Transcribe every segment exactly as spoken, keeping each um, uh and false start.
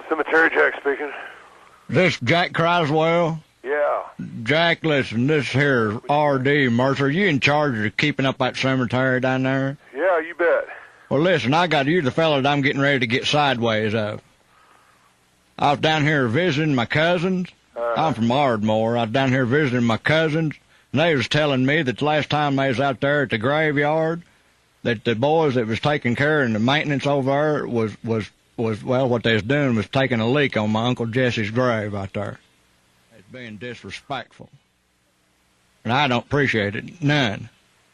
Cemetery Jack speaking. This Jack Criswell? Yeah. Jack, listen, this here R D Mercer, you in charge of keeping up that cemetery down there? Yeah, you bet. Well, listen, I got you the fella that I'm getting ready to get sideways of. I was down here visiting my cousins. Uh-huh. I'm from Ardmore. I was down here visiting my cousins, and they was telling me that the last time they was out there at the graveyard, that the boys that was taking care of the maintenance over there was, was, was well, what they was doing was taking a leak on my Uncle Jesse's grave out there. It's being disrespectful. And I don't appreciate it, none.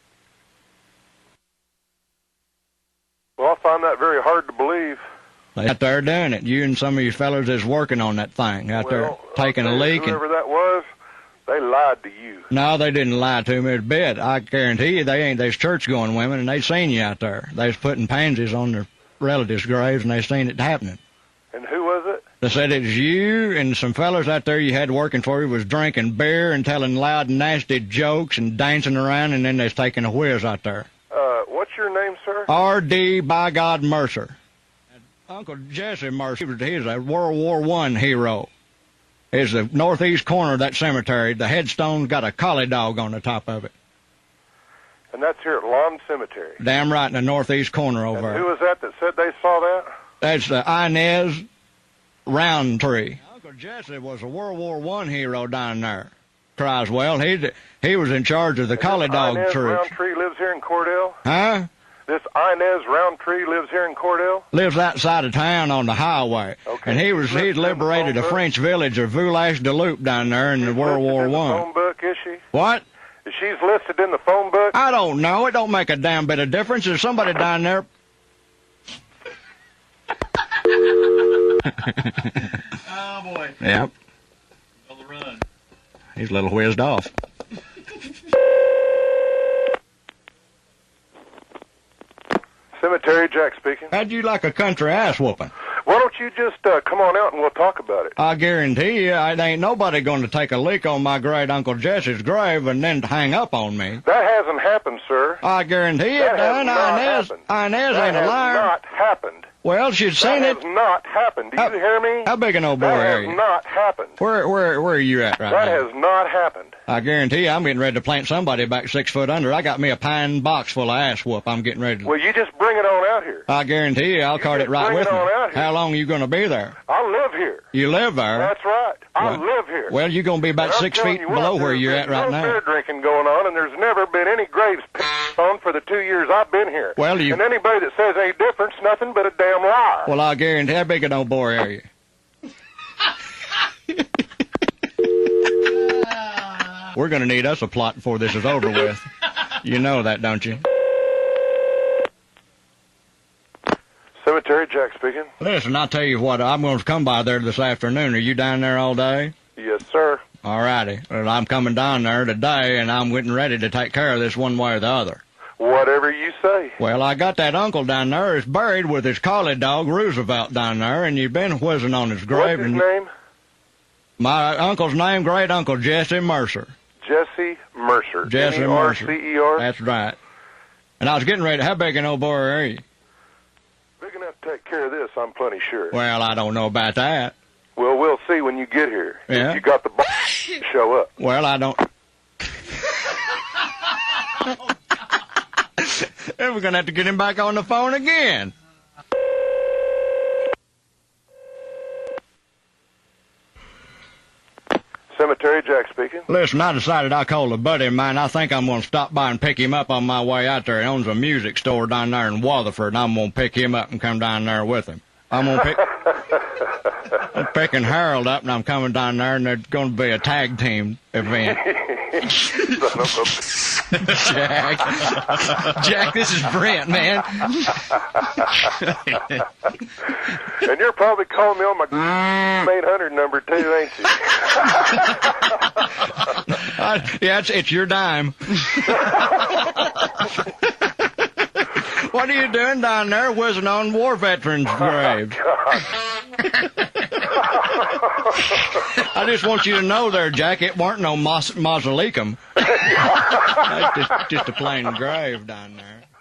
Well, I find that very hard to believe. They out there doing it. You and some of you fellas is working on that thing out well, there, taking a leak. Whoever and, that was, they lied to you. No, they didn't lie to me a bit. I guarantee you they ain't. They's church-going women, and they seen you out there. They was putting pansies on their relatives' graves, and they seen it happening. And who was it? They said it was you and some fellas out there you had working for you was drinking beer and telling loud and nasty jokes and dancing around, and then they was taking a whiz out there. Uh, what's your name, sir? R D by God Mercer. Uncle Jesse Mercer, he's a World War One hero. Is the northeast corner of that cemetery. The headstone's got a collie dog on the top of it. And that's here at Lawn Cemetery. Damn right in the northeast corner over and there. Who was that that said they saw that? That's the Inez Roundtree. Uncle Jesse was a World War One hero down there. Criswell, he he was in charge of the and collie dog Inez troops. Roundtree lives here in Cordell? Huh? This Inez Roundtree lives here in Cordell? Lives outside of town on the highway. Okay. And he was She's he'd liberated a French village of Voulache-de-Loup down there in She's the World War One. One. In the phone book, is she? What? She's listed in the phone book? I don't know. It don't make a damn bit of difference. There's somebody down there. Oh, boy. Yep. On the run. He's a little whizzed off. Cemetery Jack speaking. How'd you like a country ass whooping? Why don't you just uh, come on out and we'll talk about it? I guarantee you, I ain't nobody going to take a leak on my great Uncle Jesse's grave and then hang up on me. That hasn't happened, sir. I guarantee it that done. Has not Inez, happened. Inez that ain't a has liar. not happened. Well, she'd seen that it. has not happened. Do how, you hear me? How big an old boy that are has you? not happened. Where, where, where are you at right that now? That has not happened. I guarantee you, I'm getting ready to plant somebody back six foot under. I got me a pine box full of ass whoop. I'm getting ready to. Well, you just bring it on out here. I guarantee you, I'll you cart it right bring with it me. On out here. How long are you going to be there? I live here. You live there? That's right. I well, live here. Well, you're going to be about six feet you below what, where you're at right no now. There's no beer drinking going on, and there's never been any graves picked on for the two years I've been here. Well, you... And anybody that says any difference, nothing but a damn liar. Well, I guarantee, how big an old boy are you? We're going to need us a plot before this is over with. You know that, don't you? Cemetery Jack speaking. Listen, I'll tell you what, I'm going to come by there this afternoon. Are you down there all day? Yes, sir. All righty. Well, I'm coming down there today, and I'm getting ready to take care of this one way or the other. Whatever you say. Well, I got that uncle down there is buried with his collie dog, Roosevelt, down there, and you've been whizzing on his grave. What's his and name? My uncle's name, great uncle Jesse Mercer. Jesse Mercer. Jesse Mercer. M E R C E R? That's right. And I was getting ready. How big an old boy are you? Big enough to take care of this, I'm plenty sure. Well, I don't know about that. Well, we'll see when you get here. Yeah. If you got the b- to show up. Well, I don't. And we're going to have to get him back on the phone again. Cemetery Jack speaking. Listen, I decided I called a buddy of mine. I think I'm going to stop by and pick him up on my way out there. He owns a music store down there in Waterford, and I'm going to pick him up and come down there with him. I'm going to pick... I'm picking Harold up, and I'm coming down there, and there's going to be a tag team event. Jack. Jack, this is Brent, man. And you're probably calling me on my eight hundred number, too, ain't you? uh, yeah, it's, it's your dime. What are you doing down there whizzing on war veterans' graves? I just want you to know there, Jack, it weren't no maus- mausoleum. It's just, just a plain grave down there.